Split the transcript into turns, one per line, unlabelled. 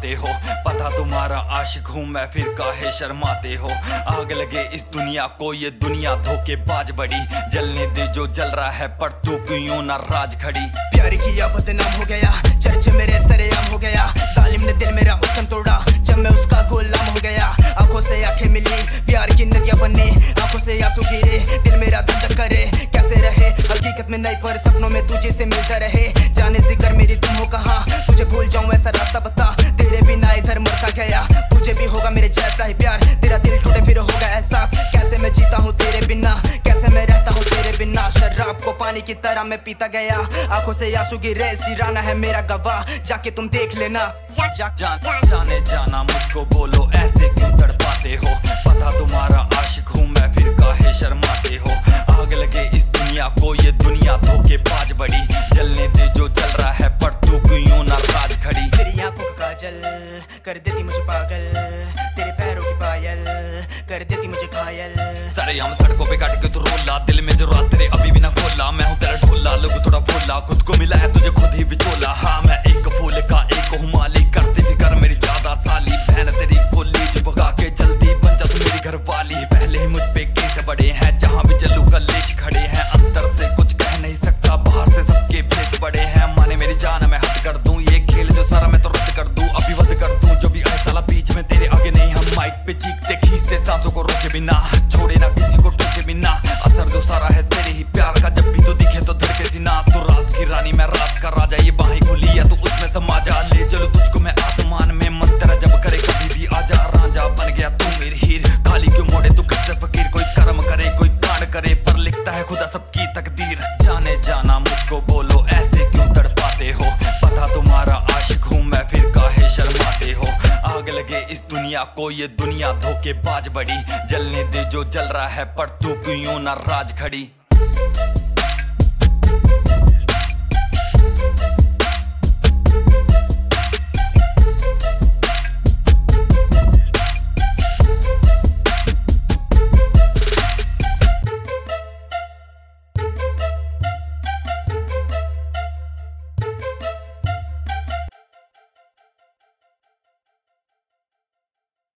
तड़पाते हो। पता तुम्हारा आशिक हूँ मैं, फिर काहे शर्माते हो। आग लगे इस दुनिया को, ये दुनिया धोखेबाज बड़ी। जलने दे जो जल रहा है, पर तू क्यों ना राज खड़ी।
प्यार किया बदनाम हो गया, चर्चे मेरे सरेआम हो गया। जालिम ने दिल मेरा उस टाइम तोड़ा, जब मैं उसका गुलाम हो गया। आंखों से आंखें मिली, प्यार की नदियां बनी, आंखों से आंसू गिरे, दिल मेरा दर्द करे। कैसे रहे हकीकत में नहीं, पर सपनों में तुझे से मिलता रहे। जाने जिगर मेरी तुम हो कहाँ, तुझे भूल जाऊं ऐसा रास्ता बता। तेरे बिना इधर मरता गया, तुझे भी होगा मेरे जैसा ही प्यार। तेरा दिल टूटे फिर होगा एहसास, कैसे मैं जीता हूँ तेरे बिना, कैसे मैं रहता हूँ तेरे बिना। शराब को पानी की तरह मैं पीता गया, आंखों से आंसू गिरे, सिराना है मेरा गवाह, जाके तुम देख लेना।
जाने जाना मुझको बोलो, ऐसे क्यों तड़पाते हो। पता तुम्हारा आशिक हूँ मैं, फिर काहे शर्माते हो। आग लगे इस दुनिया को, ये दुनिया धोखेबाज बड़ी। जलने दे जो जल रहा है, पर तू क्यों ना राज खड़ी।
तेरी आंखों का काजल कर देती मुझे पागल, तेरे पैरों की पायल कर देती मुझे घायल।
सारे हम सड़कों पे काट के तू रोला, दिल में जो राज तेरे अभी भी ना खोला। मैं हूँ तेरा ढोला, लोग थोड़ा भोला, खुद को मिला है तुझे खुद ही बिचोला। हाँ मैं एक फूल का एक हूँ माली, करती फिकर मेरी ज्यादा साली। बहन तेरी कोली जो भगा के जल्दी बन जा तू मेरी घर वाली। पहले ही मुझ पे केस बड़े हैं, जहाँ भी चलू कलेश खड़े हैं। अंदर से कुछ कह नहीं सकता, बाहर से सबके भेस बड़े हैं। माने मेरी जान मैं हद कर दूं, ये खेल जो सारा मैं तो रद्द कर दूं। अभी वध कर दूं जो भी आए साला बीच में, तेरे आगे नहीं। हम माइक पे चीखते खींचते, सांसों को रोके बिना, छोड़े ना किसी को टोके बिना। असर जो सारा है तेरे ही प्यार का, जब भी तो दिखे तो धड़के सीना। तू रात की रानी मैं रात का राजा, ये बाहें खुली है तो उसमें समा जा। ले चलो तुझको मैं आसमान में, मन तेरा जब करे कभी भी आजा। रांझा बन गया तू मेरी हीर, खाली क्यों मोड़े तू कच्चा फकीर। कोई कर्म करे कोई कांड करे, पर लिखता है खुदा सबकी तकदीर। जाने जाना मुझको बोलो, ऐसे क्यों तड़पाते हो। पता तुम्हारा आशिक हूँ मैं, फिर काहे शर्माते हो। आग लगे इस दुनिया को, ये दुनिया धोखेबाज बड़ी। जलने दे जो जल रहा है, पर तू क्यों ना राज खड़ी।